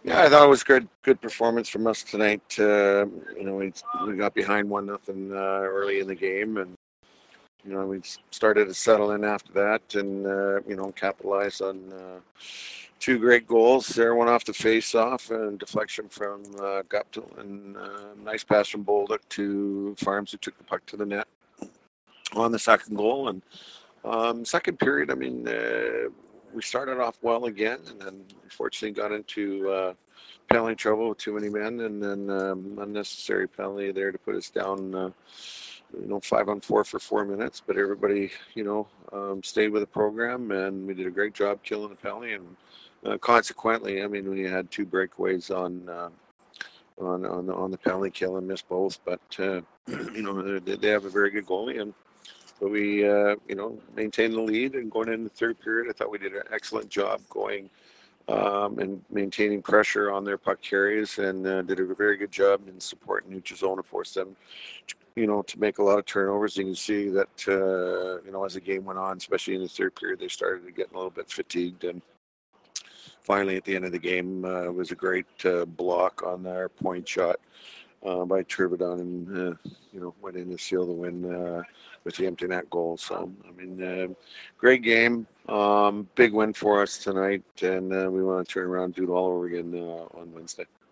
Yeah, I thought it was good performance from us tonight. We got behind 1-0 early in the game, and we started to settle in after that, and capitalize on two great goals. There, one off the face-off and deflection from Guptill, and nice pass from Bolduc to Farms, who took the puck to the net on the second goal. And second period, we started off well again, and then unfortunately got into penalty trouble with too many men, and then unnecessary penalty there to put us down. 5-on-4 for 4 minutes, but everybody, stayed with the program, and we did a great job killing the penalty. And consequently, we had two breakaways on the penalty kill and missed both. But they have a very good goalie, and but we maintained the lead. And going into the third period, I thought we did an excellent job going and maintaining pressure on their puck carries, and did a very good job in supporting Nutrezone and forced them, to make a lot of turnovers. You can see that, as the game went on, especially in the third period, they started to get a little bit fatigued. And finally, at the end of the game, it was a great block on our point shot by Tribadon, and went in to seal the win with the empty net goal. So great game, big win for us tonight, and we want to turn around and do it all over again on Wednesday.